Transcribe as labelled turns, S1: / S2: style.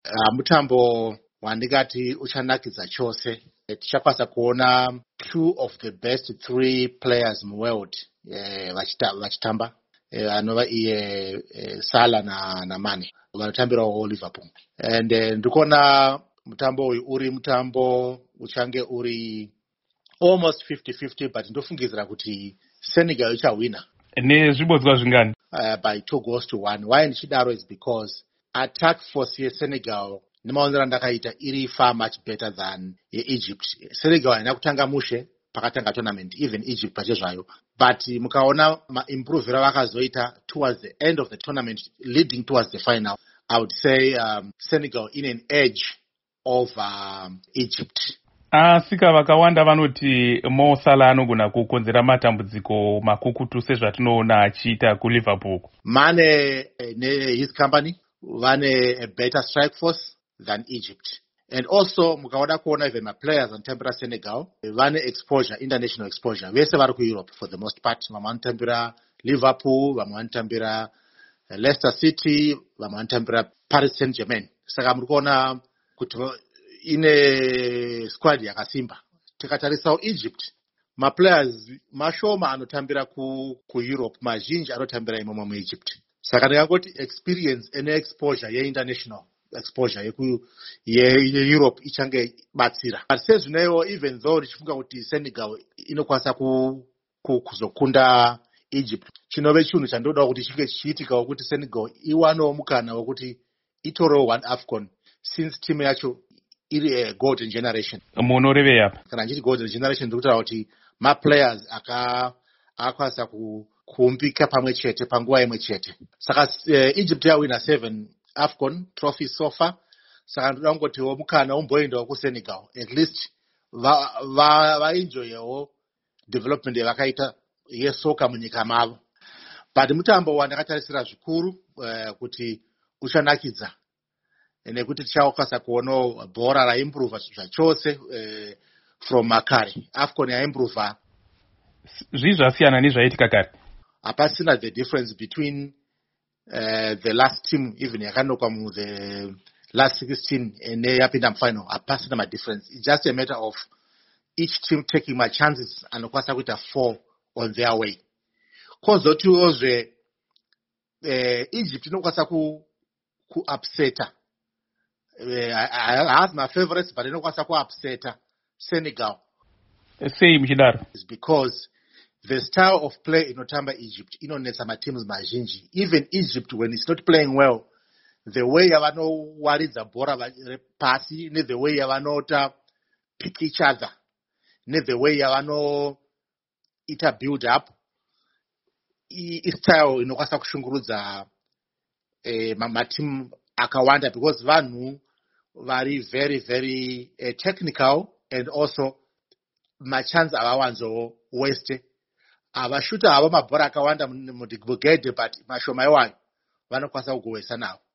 S1: Mutambo wandingati uchanakidza chose. Tichakwanisa kuona two of the best three players muworld vachitamba, anova iye Salah na Mane vanotambirawo Liverpool. And ndikuona mutambo uyu uri mutambo uchange uri almost 50-50, but ndofungidzira kuti Senegal ichawina
S2: nezvibodzwa zvingani
S1: by 2-1. Why ndichidaro is because attack force yeSenegal nemaonero andakaita iri far much better than Egypt. Senegal haina kutanga mushe pakatanga tournament, even Egypt pachezvayo, but mukaona maimprovero vakazoita towards the end of the tournament leading towards the final, I would say Senegal in an edge over Egypt.
S2: asika vakawanda vanoti Mo Salah anogona kukonzera matambudziko makukutu sezvatinoona achiita kuLiverpool.
S1: Mane his company vane a better strike force than Egypt. And also mukaona kuona even my players anotambira Senegal vane exposure, international exposure. Vese vari kuEurope for the most part. Vamwe vanotambira Liverpool, vamwe vanotambira Leicester City, vamwe vanotambira Paris Saint-Germain. Saka muri kuona kuti ine squad yakasimba. Tikatarisawo Egypt, maplayers mashoma anotambira kuEurope, mazhinji anotambira imomo muEgypt. Saka ndingangoti experience ene exposure ye-international exposure yeEurope ichange batsira. But sezvinewo, even though ndichifunga kuti Senegal inokwanisa kuzokunda Egypt, chinove chinhu chandoda kuti chinge chichiitikawo kuti Senegal iwanewo mukana wekuti itorewo one AFCON, since team yacho iri a golden generation.
S2: Munoreve apa
S1: Kana ndichiti golden generation ndikutaura kuti maplayers akakwanisa kuumbika pamwe chete panguva imwe chete. Saka Egypt yawina 7 AFCON trophies so far. Saka ndoda kungotiwo mukana umboendawo kuSenegal, at least vaenjoyewo development yavakaita yesoka munyika mavo. But mutambo wandakatarisira zvikuru kuti uchanakidza, nekuti tichakwanisa kuona bhora raimprove zvachose from makare. AFCON yaimprove
S2: zvii zvasiyana nezvaitika kare.
S1: Hapasina the difference between the last team even yakanokwa mu the last 16 yapinda mufinal. Hapasina ma difference. It's just a matter of each team taking my chances anokwanisa kuita 4 on their way. Kozotiwozve Egypt inokwanisa kuupseta. I have my favorites, but inokwanisa kuupseta Senegal.
S2: Sei muchidaro?
S1: It's because the style of play inotamba Egypt inonetsa mateams mazhinji. Even Egypt, when it's not playing well, the way yavanowaridza bhora pasi, the way yavanota pick each other, the way yavanoita build up, istyle inokwanisa kushungurudza mateam akawanda, because vanhu vari very very technical, and also machance avawanzo waste. Avashuta ava mabhora akawanda mugedhe, but mashoma iwayo vanokwanisa kugowesa nawo.